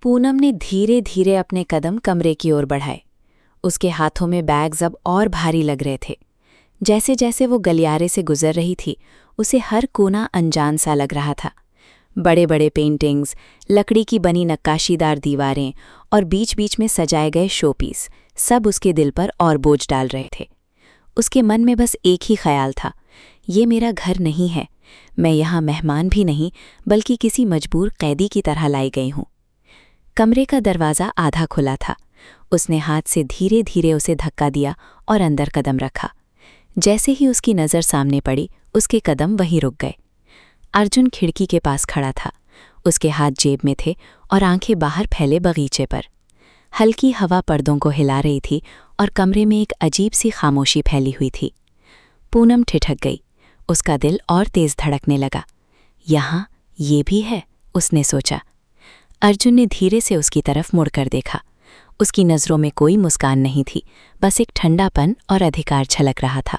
पूनम ने धीरे धीरे अपने कदम कमरे की ओर बढ़ाए। उसके हाथों में बैग्स अब और भारी लग रहे थे। जैसे जैसे वो गलियारे से गुजर रही थी, उसे हर कोना अनजान सा लग रहा था। बड़े बड़े पेंटिंग्स, लकड़ी की बनी नक्काशीदार दीवारें और बीच बीच में सजाए गए शोपीस सब उसके दिल पर और बोझ डाल रहे थे। उसके मन में बस एक ही ख्याल था, ये मेरा घर नहीं है। मैं यहाँ मेहमान भी नहीं, बल्कि किसी मजबूर कैदी की तरह लाई गई हूँ। कमरे का दरवाज़ा आधा खुला था। उसने हाथ से धीरे धीरे उसे धक्का दिया और अंदर कदम रखा। जैसे ही उसकी नज़र सामने पड़ी, उसके कदम वहीं रुक गए। अर्जुन खिड़की के पास खड़ा था। उसके हाथ जेब में थे और आंखें बाहर फैले बगीचे पर। हल्की हवा पर्दों को हिला रही थी और कमरे में एक अजीब सी खामोशी फैली हुई थी। पूनम ठिठक गई। उसका दिल और तेज धड़कने लगा। यहाँ ये भी है, उसने सोचा। अर्जुन ने धीरे से उसकी तरफ मुड़कर देखा। उसकी नज़रों में कोई मुस्कान नहीं थी, बस एक ठंडापन और अधिकार झलक रहा था।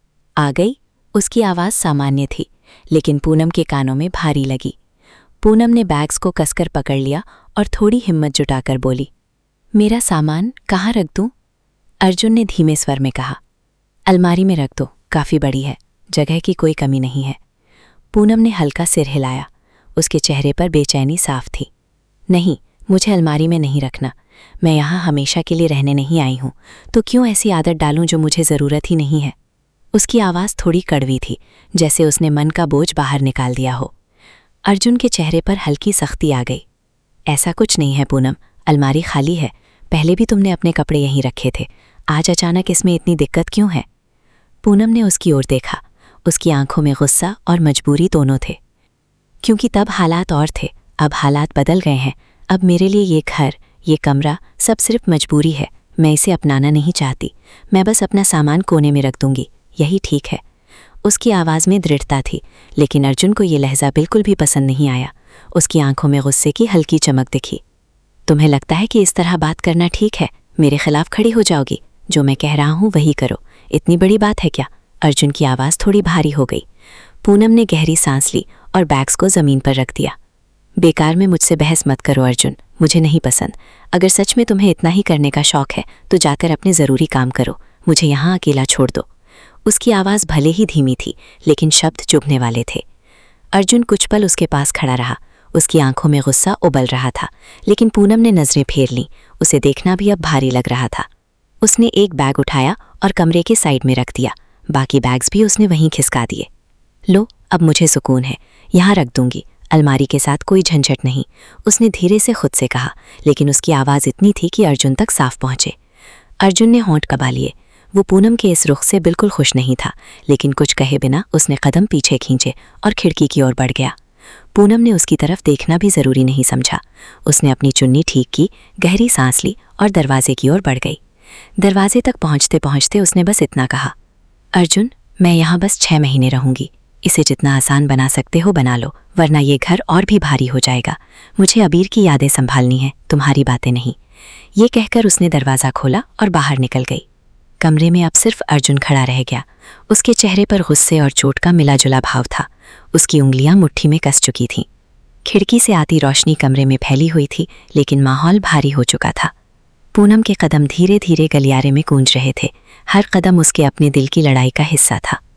आ गई? उसकी आवाज़ सामान्य थी, लेकिन पूनम के कानों में भारी लगी। पूनम ने बैग्स को कसकर पकड़ लिया और थोड़ी हिम्मत जुटाकर बोली, मेरा सामान कहाँ रख दूँ? अर्जुन ने धीमे स्वर में कहा, अलमारी में रख दो, काफ़ी बड़ी है, जगह की कोई कमी नहीं है। पूनम ने हल्का सिर हिलाया। उसके चेहरे पर बेचैनी साफ थी। नहीं, मुझे अलमारी में नहीं रखना। मैं यहाँ हमेशा के लिए रहने नहीं आई हूँ, तो क्यों ऐसी आदत डालूं जो मुझे ज़रूरत ही नहीं है। उसकी आवाज़ थोड़ी कड़वी थी, जैसे उसने मन का बोझ बाहर निकाल दिया हो। अर्जुन के चेहरे पर हल्की सख्ती आ गई। ऐसा कुछ नहीं है पूनम, अलमारी खाली है। पहले भी तुमने अपने कपड़े यहीं रखे थे, आज अचानक इसमें इतनी दिक्कत क्यों है? पूनम ने उसकी ओर देखा। उसकी आंखों में गुस्सा और मजबूरी दोनों थे। क्योंकि तब हालात और थे, अब हालात बदल गए हैं। अब मेरे लिए ये घर, ये कमरा सब सिर्फ मजबूरी है। मैं इसे अपनाना नहीं चाहती। मैं बस अपना सामान कोने में रख दूंगी, यही ठीक है। उसकी आवाज़ में दृढ़ता थी, लेकिन अर्जुन को ये लहजा बिल्कुल भी पसंद नहीं आया। उसकी आंखों में गुस्से की हल्की चमक दिखी। तुम्हें लगता है कि इस तरह बात करना ठीक है? मेरे खिलाफ खड़ी हो जाओगी? जो मैं कह रहा हूँ वही करो। इतनी बड़ी बात है क्या? अर्जुन की आवाज़ थोड़ी भारी हो गई। पूनम ने गहरी सांस ली और बैग्स को ज़मीन पर रख दिया। बेकार में मुझसे बहस मत करो अर्जुन, मुझे नहीं पसंद। अगर सच में तुम्हें इतना ही करने का शौक है तो जाकर अपने ज़रूरी काम करो, मुझे यहाँ अकेला छोड़ दो। उसकी आवाज़ भले ही धीमी थी, लेकिन शब्द चुभने वाले थे। अर्जुन कुछ पल उसके पास खड़ा रहा। उसकी आंखों में गुस्सा उबल रहा था, लेकिन पूनम ने नज़रें फेर लीं। उसे देखना भी अब भारी लग रहा था। उसने एक बैग उठाया और कमरे के साइड में रख दिया। बाकी बैग्स भी उसने वहीं खिसका दिए। लो, अब मुझे सुकून है, यहाँ रख दूंगी, अलमारी के साथ कोई झंझट नहीं, उसने धीरे से खुद से कहा, लेकिन उसकी आवाज़ इतनी थी कि अर्जुन तक साफ पहुँचे। अर्जुन ने होंठ कबा लिए। वो पूनम के इस रुख से बिल्कुल खुश नहीं था, लेकिन कुछ कहे बिना उसने कदम पीछे खींचे और खिड़की की ओर बढ़ गया। पूनम ने उसकी तरफ देखना भी ज़रूरी नहीं समझा। उसने अपनी चुन्नी ठीक की, गहरी सांस ली और दरवाजे की ओर बढ़ गई। दरवाजे तक पहुँचते पहुँचते उसने बस इतना कहा, अर्जुन, मैं यहाँ बस 6 महीने रहूँगी। इसे जितना आसान बना सकते हो बना लो, वरना ये घर और भी भारी हो जाएगा। मुझे अबीर की यादें संभालनी है, तुम्हारी बातें नहीं। ये कहकर उसने दरवाज़ा खोला और बाहर निकल गई। कमरे में अब सिर्फ अर्जुन खड़ा रह गया। उसके चेहरे पर गुस्से और चोट का मिला-जुला भाव था। उसकी उंगलियां मुट्ठी में कस चुकी थीं। खिड़की से आती रोशनी कमरे में फैली हुई थी, लेकिन माहौल भारी हो चुका था। पूनम के कदम धीरे धीरे गलियारे में गूंज रहे थे। हर कदम उसके अपने दिल की लड़ाई का हिस्सा था।